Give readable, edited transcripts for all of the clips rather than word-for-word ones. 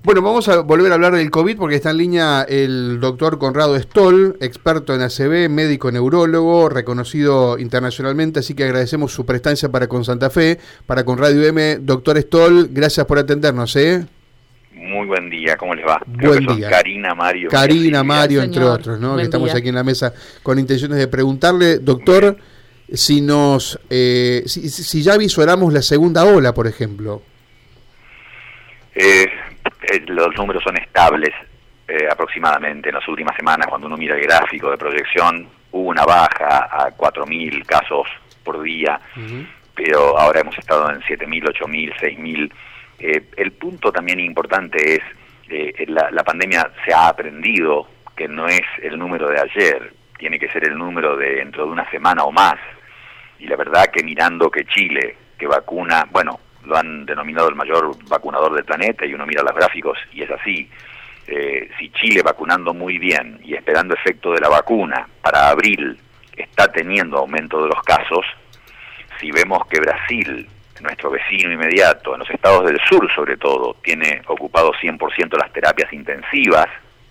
Bueno, vamos a volver a hablar del COVID porque está en línea el doctor Conrado Stoll, experto en ACV, médico neurólogo, reconocido internacionalmente, así que agradecemos su prestancia para con Santa Fe, para con Radio M. Doctor Stoll, gracias por atendernos, ¿eh? Muy buen día, ¿cómo les va? Buen día. Karina, Mario. Karina, Mario, entre otros, ¿no? Que estamos aquí en la mesa con intenciones de preguntarle, doctor, si nos, si ya visoramos la segunda ola, por ejemplo. Los números son estables aproximadamente. En las últimas semanas, cuando uno mira el gráfico de proyección, hubo una baja a 4.000 casos por día, pero ahora hemos estado en 7.000, 8.000, 6.000. El punto también importante es, la pandemia se ha aprendido que no es el número de ayer, tiene que ser el número de dentro de una semana o más. Y la verdad que mirando que Chile, que vacuna, bueno, lo han denominado el mayor vacunador del planeta, y uno mira los gráficos y es así. Si Chile vacunando muy bien y esperando efecto de la vacuna para abril está teniendo aumento de los casos, si vemos que Brasil, nuestro vecino inmediato, en los estados del sur sobre todo, tiene ocupado 100% las terapias intensivas,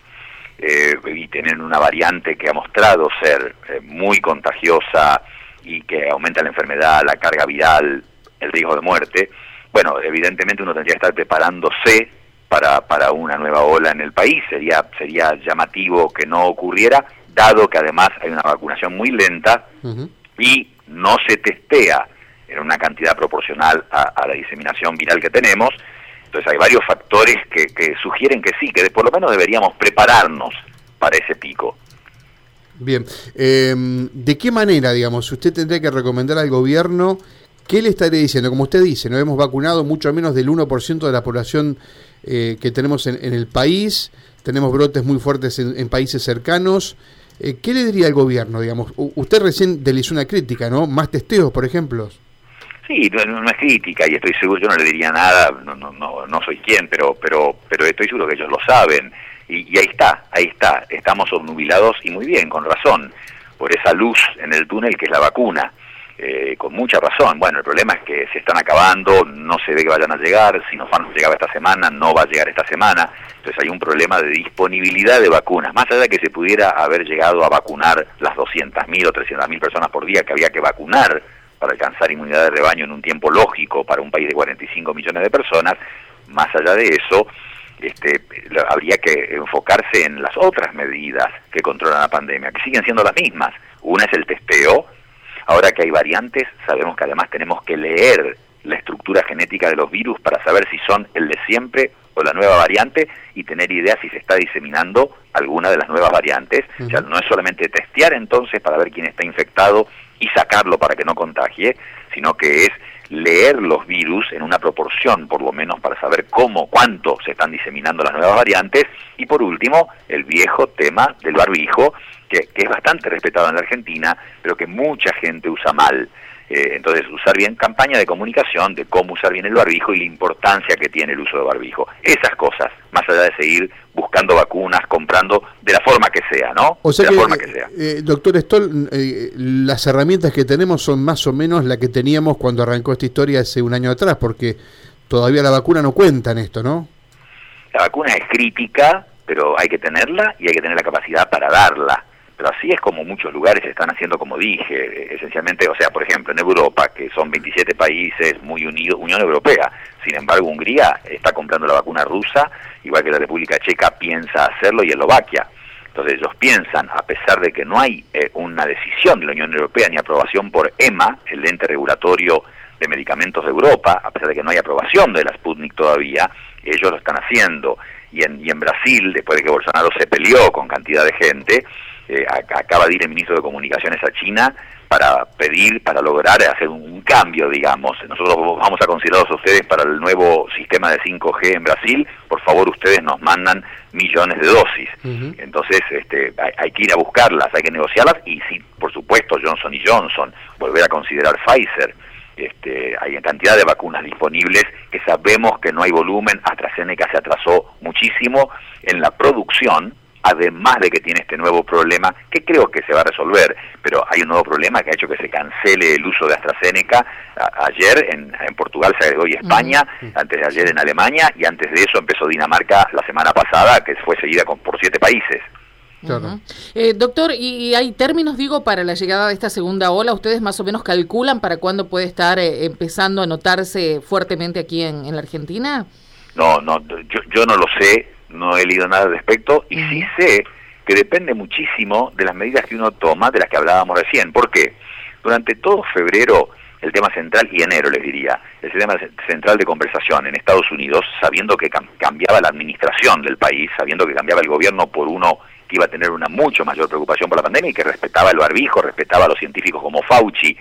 y tienen una variante que ha mostrado ser muy contagiosa y que aumenta la enfermedad, la carga viral, el riesgo de muerte, bueno, evidentemente uno tendría que estar preparándose para una nueva ola en el país. Sería llamativo que no ocurriera, dado que además hay una vacunación muy lenta y no se testea en una cantidad proporcional a la diseminación viral que tenemos. Entonces hay varios factores que sugieren que sí, que por lo menos deberíamos prepararnos para ese pico. Bien, ¿de qué manera, digamos, usted tendría que recomendar al gobierno? ¿Qué le estaría diciendo? Como usted dice, no hemos vacunado mucho menos del 1% de la población que tenemos en el país, tenemos brotes muy fuertes en países cercanos. ¿Qué le diría al gobierno, digamos? Usted recién le hizo una crítica, ¿no? Más testeos, por ejemplo. Sí, no es crítica, y estoy seguro, yo no le diría nada, no soy quien, pero estoy seguro que ellos lo saben, y ahí está, estamos obnubilados, y muy bien, con razón, por esa luz en el túnel que es la vacuna. Con mucha razón. Bueno, el problema es que se están acabando, no se ve que vayan a llegar. Sinopharm llegaba esta semana, no va a llegar esta semana. Entonces hay un problema de disponibilidad de vacunas. Más allá de que se pudiera haber llegado a vacunar las 200.000 o 300.000 personas por día que había que vacunar para alcanzar inmunidad de rebaño en un tiempo lógico para un país de 45 millones de personas, más allá de eso, habría que enfocarse en las otras medidas que controlan la pandemia, que siguen siendo las mismas. Una es el testeo. Ahora que hay variantes, sabemos que además tenemos que leer la estructura genética de los virus para saber si son el de siempre o la nueva variante, y tener idea si se está diseminando alguna de las nuevas variantes. O sea, no es solamente testear entonces para ver quién está infectado y sacarlo para que no contagie, sino que es leer los virus en una proporción, por lo menos, para saber cuánto se están diseminando las nuevas variantes. Y por último, el viejo tema del barbijo, que es bastante respetado en la Argentina, pero que mucha gente usa mal. Entonces, usar bien, campaña de comunicación de cómo usar bien el barbijo y la importancia que tiene el uso de barbijo. Esas cosas, más allá de seguir buscando vacunas, comprando, de la forma que sea, ¿no? O sea, de la forma que sea. Doctor Stoll, las herramientas que tenemos son más o menos las que teníamos cuando arrancó esta historia hace un año atrás, porque todavía la vacuna no cuenta en esto, ¿no? La vacuna es crítica, pero hay que tenerla y hay que tener la capacidad para darla. Pero así es como muchos lugares están haciendo, como dije, esencialmente, o sea, por ejemplo, en Europa, que son 27 países muy unidos, Unión Europea. Sin embargo, Hungría está comprando la vacuna rusa, igual que la República Checa piensa hacerlo, y Eslovaquia. Entonces ellos piensan, a pesar de que no hay una decisión de la Unión Europea ni aprobación por EMA, el ente regulatorio de medicamentos de Europa, a pesar de que no hay aprobación de la Sputnik todavía, ellos lo están haciendo. Y en Brasil, después de que Bolsonaro se peleó con cantidad de gente, acaba de ir el ministro de Comunicaciones a China para lograr hacer un cambio, digamos. Nosotros vamos a considerarlos a ustedes para el nuevo sistema de 5G en Brasil, por favor ustedes nos mandan millones de dosis. Entonces hay que ir a buscarlas, hay que negociarlas, y sí, por supuesto, Johnson & Johnson, volver a considerar Pfizer. Hay cantidad de vacunas disponibles, que sabemos que no hay volumen. AstraZeneca se atrasó muchísimo en la producción, además de que tiene este nuevo problema, que creo que se va a resolver, pero hay un nuevo problema que ha hecho que se cancele el uso de AstraZeneca. Ayer en Portugal se agregó y España, antes de ayer en Alemania, y antes de eso empezó Dinamarca la semana pasada, que fue seguida por 7 países. Claro. Doctor, ¿y hay términos, para la llegada de esta segunda ola? ¿Ustedes más o menos calculan para cuándo puede estar empezando a notarse fuertemente aquí en la Argentina? No, yo no lo sé, no he leído nada al respecto, y sí sé que depende muchísimo de las medidas que uno toma, de las que hablábamos recién. ¿Por qué? Durante todo febrero, el tema central, y enero les diría, el tema central de conversación en Estados Unidos, sabiendo que cambiaba la administración del país, sabiendo que cambiaba el gobierno por uno que iba a tener una mucho mayor preocupación por la pandemia y que respetaba el barbijo, respetaba a los científicos como Fauci,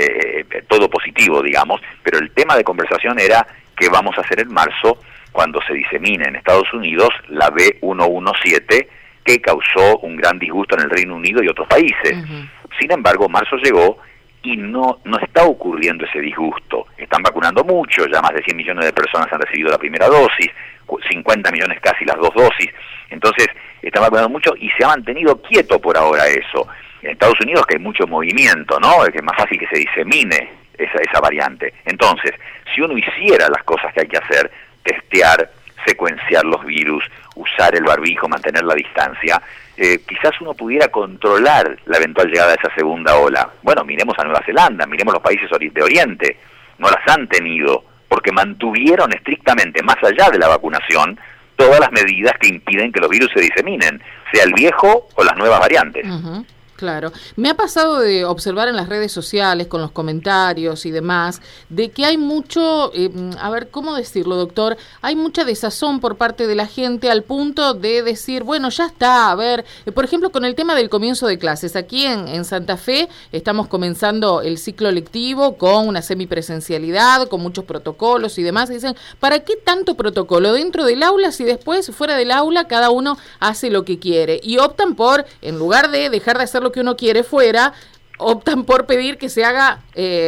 todo positivo, digamos, pero el tema de conversación era qué vamos a hacer en marzo cuando se disemine en Estados Unidos la B117, que causó un gran disgusto en el Reino Unido y otros países. Sin embargo, marzo llegó y no está ocurriendo ese disgusto. Están vacunando mucho, ya más de 100 millones de personas han recibido la primera dosis, 50 millones casi las 2 dosis. Entonces, están vacunando mucho y se ha mantenido quieto por ahora eso. En Estados Unidos, que hay mucho movimiento, ¿no? Que es más fácil que se disemine esa variante. Entonces, si uno hiciera las cosas que hay que hacer, testear, secuenciar los virus, usar el barbijo, mantener la distancia, quizás uno pudiera controlar la eventual llegada de esa segunda ola. Bueno, miremos a Nueva Zelanda, miremos los países de Oriente, no las han tenido, porque mantuvieron estrictamente, más allá de la vacunación, todas las medidas que impiden que los virus se diseminen, sea el viejo o las nuevas variantes. Claro. Me ha pasado de observar en las redes sociales, con los comentarios y demás, de que hay mucho, a ver, ¿cómo decirlo, doctor? Hay mucha desazón por parte de la gente al punto de decir, bueno, ya está, a ver, por ejemplo, con el tema del comienzo de clases. Aquí en Santa Fe estamos comenzando el ciclo lectivo con una semipresencialidad, con muchos protocolos y demás. Dicen, ¿para qué tanto protocolo dentro del aula si después, fuera del aula, cada uno hace lo que quiere? Y optan por, en lugar de dejar de hacer lo que uno quiere fuera, optan por pedir que se haga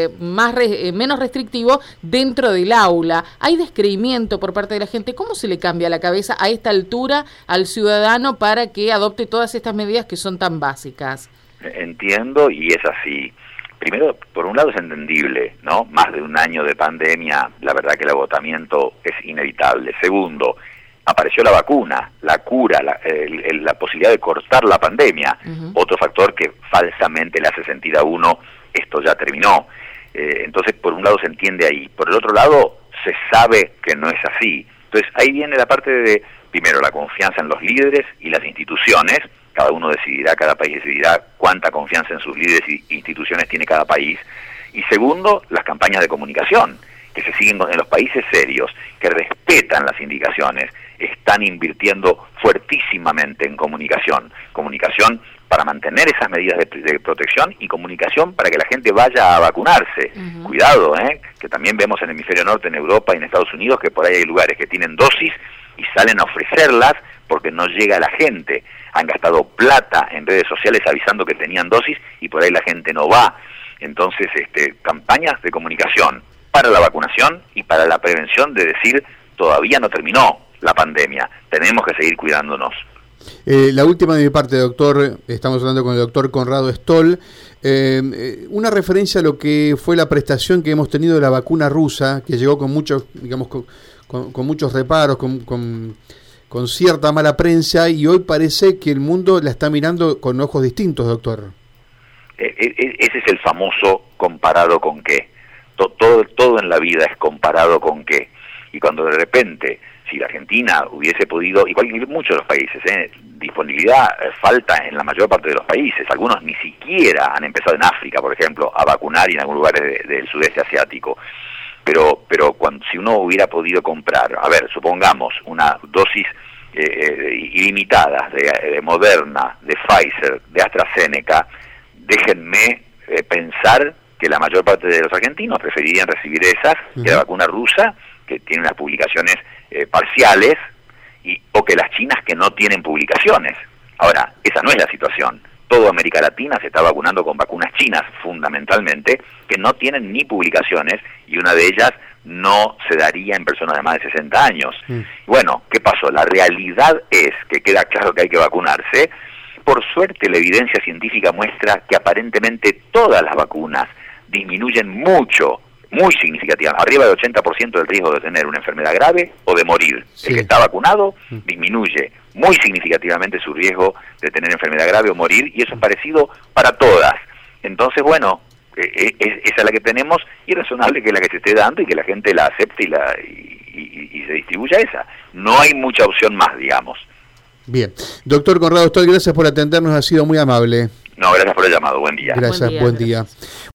menos restrictivo dentro del aula. Hay descreimiento por parte de la gente. ¿Cómo se le cambia la cabeza a esta altura al ciudadano para que adopte todas estas medidas que son tan básicas? Entiendo, y es así. Primero, por un lado es entendible, ¿no? Más de un año de pandemia, la verdad que el agotamiento es inevitable. Segundo, apareció la vacuna, la cura, la posibilidad de cortar la pandemia, otro factor que falsamente le hace sentir a uno, esto ya terminó. Entonces, por un lado se entiende ahí, por el otro lado se sabe que no es así. Entonces, ahí viene la parte de, primero, la confianza en los líderes y las instituciones. Cada uno decidirá, cada país decidirá cuánta confianza en sus líderes y instituciones tiene cada país. Y segundo, las campañas de comunicación, que se siguen en los países serios, que respetan las indicaciones, están invirtiendo fuertísimamente en comunicación para mantener esas medidas de protección y comunicación para que la gente vaya a vacunarse. Cuidado, que también vemos en el hemisferio norte, en Europa y en Estados Unidos, que por ahí hay lugares que tienen dosis y salen a ofrecerlas porque no llega la gente. Han gastado plata en redes sociales avisando que tenían dosis y por ahí la gente no va. Entonces, campañas de comunicación para la vacunación y para la prevención de decir, todavía no terminó la pandemia, tenemos que seguir cuidándonos. La última de mi parte, doctor, estamos hablando con el doctor Conrado Stoll, una referencia a lo que fue la prestación que hemos tenido de la vacuna rusa, que llegó con muchos, digamos, con muchos reparos, con cierta mala prensa, y hoy parece que el mundo la está mirando con ojos distintos, doctor. Ese es el famoso comparado con qué. Todo en la vida es comparado con qué. Y cuando de repente, si la Argentina hubiese podido, igual que muchos de los países, disponibilidad falta en la mayor parte de los países, algunos ni siquiera han empezado en África, por ejemplo, a vacunar y en algunos lugares del sudeste asiático. Pero si uno hubiera podido comprar, a ver, supongamos una dosis ilimitadas de Moderna, de Pfizer, de AstraZeneca, déjenme pensar que la mayor parte de los argentinos preferirían recibir esas que la vacuna rusa, que tiene unas publicaciones parciales, o que las chinas que no tienen publicaciones. Ahora, esa no es la situación. Toda América Latina se está vacunando con vacunas chinas, fundamentalmente, que no tienen ni publicaciones, y una de ellas no se daría en personas de más de 60 años. Bueno, ¿qué pasó? La realidad es que queda claro que hay que vacunarse. Por suerte, la evidencia científica muestra que aparentemente todas las vacunas disminuyen mucho, muy significativamente, arriba del 80% del riesgo de tener una enfermedad grave o de morir. Sí. El que está vacunado disminuye muy significativamente su riesgo de tener enfermedad grave o morir, y eso es parecido para todas. Entonces, bueno, esa es la que tenemos, y es razonable que la que se esté dando y que la gente la acepte y se distribuya esa. No hay mucha opción más, digamos. Bien. Doctor Conrado Stoll, gracias por atendernos, ha sido muy amable. No, gracias por el llamado. Buen día. Gracias, buen día.